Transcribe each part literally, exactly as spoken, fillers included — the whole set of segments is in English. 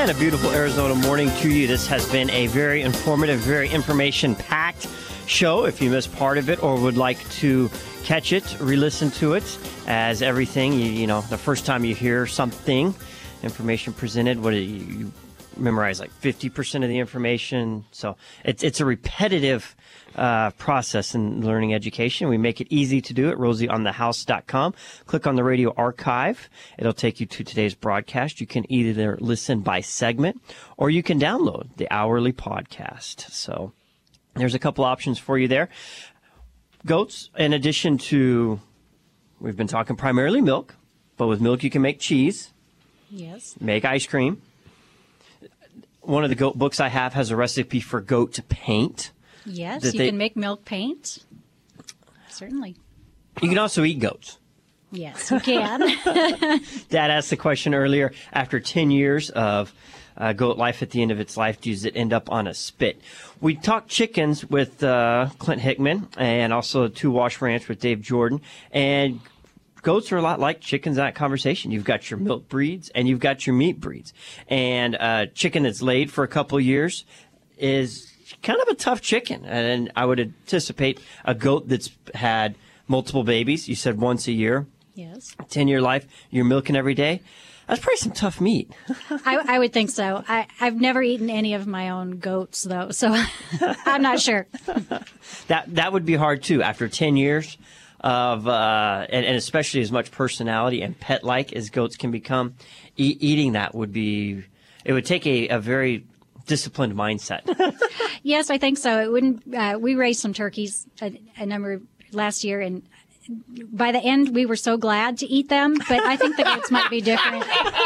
And a beautiful Arizona morning to you. This has been a very informative, very information-packed show. If you missed part of it or would like to catch it, re-listen to it, as everything, you, you know, the first time you hear something, information presented, what you, you memorize like fifty percent of the information. So it's it's a repetitive uh, process in learning education. We make it easy to do it. rosie on the house dot com. Click on the radio archive. It'll take you to today's broadcast. You can either listen by segment or you can download the hourly podcast. So there's a couple options for you there. Goats, in addition to, we've been talking primarily milk, but with milk you can make cheese. Yes. Make ice cream. One of the goat books I have has a recipe for goat paint. Yes, you they, can make milk paint. Certainly. You can also eat goats. Yes, you can. Dad asked the question earlier, after ten years of uh, goat life, at the end of its life, does it end up on a spit? We talked chickens with uh, Clint Hickman and also Two Wash Ranch with Dave Jordan. And goats are a lot like chickens in that conversation. You've got your milk breeds and you've got your meat breeds. And uh, chicken that's laid for a couple of years is kind of a tough chicken. And I would anticipate a goat that's had multiple babies. You said once a year. Yes. ten-year life, you're milking every day. That's probably some tough meat. I, I would think so. I, I've never eaten any of my own goats, though, so I'm not sure. That that would be hard, too, after ten years. Of uh, and, and especially as much personality and pet-like as goats can become, e- eating that would be, it would take a, a very disciplined mindset. Yes, I think so. It wouldn't. Uh, we raised some turkeys a, a number last year, and by the end, we were so glad to eat them. But I think the goats might be different.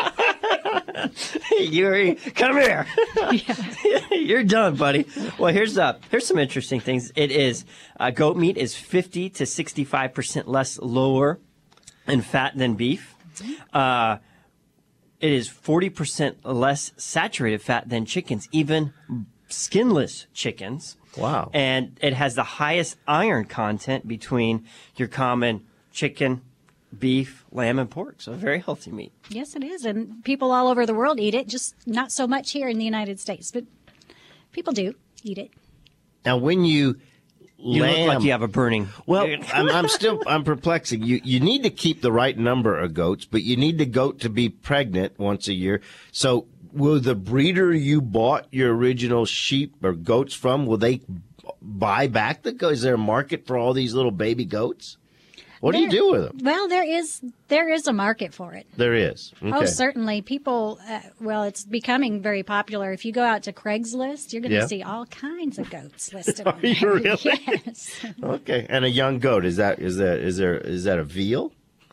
Yuri, come here. Yeah. You're done, buddy. Well, here's uh, here's some interesting things. It is uh, goat meat is fifty to sixty-five percent less lower in fat than beef. Uh, it is forty percent less saturated fat than chickens, even skinless chickens. Wow. And it has the highest iron content between your common chicken, beef, lamb, and pork. So very healthy meat. Yes, it is. And people all over the world eat it, just not so much here in the United States. But people do eat it. Now, when you You lamb, look like you have a burning. Well, I'm, I'm still, I'm perplexing. You, you need to keep the right number of goats, but you need the goat to be pregnant once a year. So will the breeder you bought your original sheep or goats from, will they buy back the goats? Is there a market for all these little baby goats? What there, do you do with them? Well, there is there is a market for it. There is. Okay. Oh, certainly. People, uh, well, it's becoming very popular. If you go out to Craigslist, you're going to Yeah. see all kinds of goats listed Are on there. you really? Yes. Okay. And a young goat, is that is that is there is that a veal?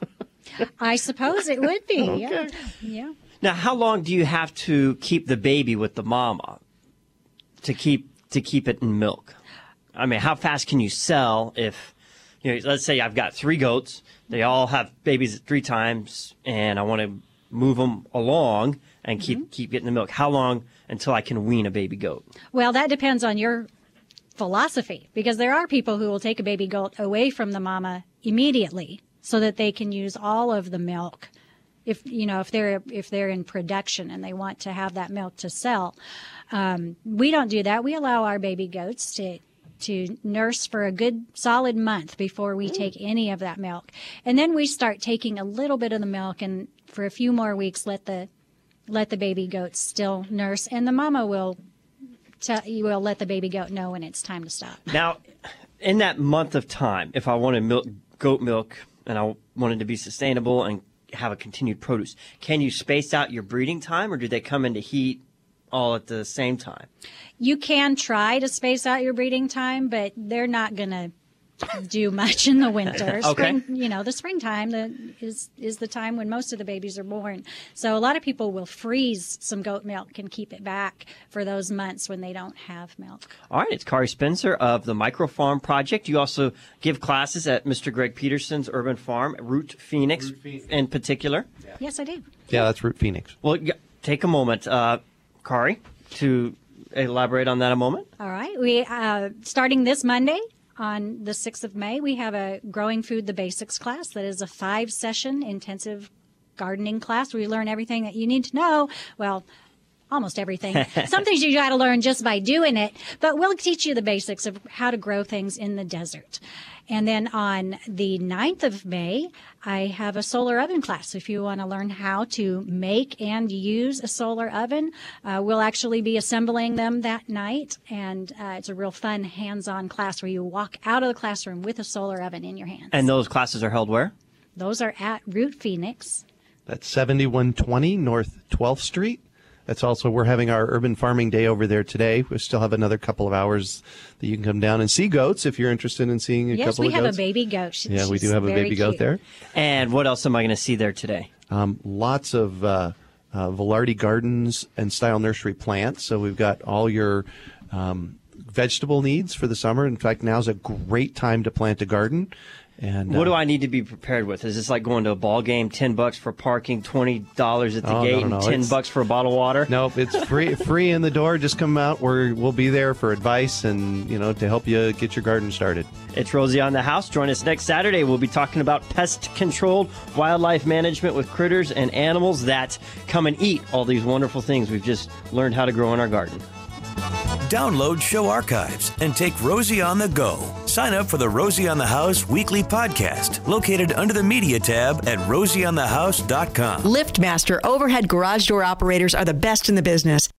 I suppose it would be. Okay. Yeah. Yeah. Now, how long do you have to keep the baby with the mama to keep to keep it in milk? I mean, how fast can you sell if, you know, let's say I've got three goats, they all have babies three times, and I want to move them along and keep mm-hmm. keep getting the milk. How long until I can wean a baby goat? Well, that depends on your philosophy, because there are people who will take a baby goat away from the mama immediately so that they can use all of the milk. If you know if they're if they're in production and they want to have that milk to sell, um, we don't do that. We allow our baby goats to to nurse for a good solid month before we take any of that milk, and then we start taking a little bit of the milk, and for a few more weeks let the let the baby goats still nurse, and the mama will tell you will let the baby goat know when it's time to stop. Now, in that month of time, if I wanted milk, goat milk, and I wanted to be sustainable and have a continued produce, can you space out your breeding time, or do they come into heat all at the same time? You can try to space out your breeding time, but they're not going to do much in the winter. Okay. Spring, you know, the springtime the, is is the time when most of the babies are born. So a lot of people will freeze some goat milk and keep it back for those months when they don't have milk. All right, it's Kari Spencer of the Micro Farm Project. You also give classes at Mister Greg Peterson's Urban Farm, Root Phoenix, Root Phoenix. in particular. Yeah. Yes, I do. Yeah, that's Root Phoenix. Well, take a moment, uh, Kari, to elaborate on that a moment. All right. We uh, starting this Monday, on the sixth of May, we have a Growing Food the Basics class that is a five-session intensive gardening class where you learn everything that you need to know. Well, almost everything. Some things you got to learn just by doing it, but we'll teach you the basics of how to grow things in the desert. And then on the ninth of May, I have a solar oven class. If you want to learn how to make and use a solar oven, uh, we'll actually be assembling them that night. And uh, it's a real fun hands-on class where you walk out of the classroom with a solar oven in your hands. And those classes are held where? Those are at Root Phoenix. That's seventy-one twenty North twelfth Street. That's also, we're having our urban farming day over there today. We still have another couple of hours that you can come down and see goats if you're interested in seeing a yes, couple of goats. Yes, we have a baby goat. She, yeah, we do have a baby cute. goat there. And what else am I going to see there today? Um, lots of uh, uh, Velarde Gardens and Style Nursery plants. So we've got all your um, vegetable needs for the summer. In fact, now's a great time to plant a garden. And, what uh, do I need to be prepared with? Is this like going to a ball game, ten bucks for parking, twenty dollars at the Oh, gate, no, no, no. and ten It's- bucks for a bottle of water? Nope, it's free free in the door. Just come out. We're, we'll be there for advice and, you know, to help you get your garden started. It's Rosie on the House. Join us next Saturday. We'll be talking about pest-controlled wildlife management with critters and animals that come and eat all these wonderful things we've just learned how to grow in our garden. Download show archives and take Rosie on the go. Sign up for the Rosie on the House weekly podcast, located under the media tab at rosie on the house dot com. LiftMaster overhead garage door operators are the best in the business.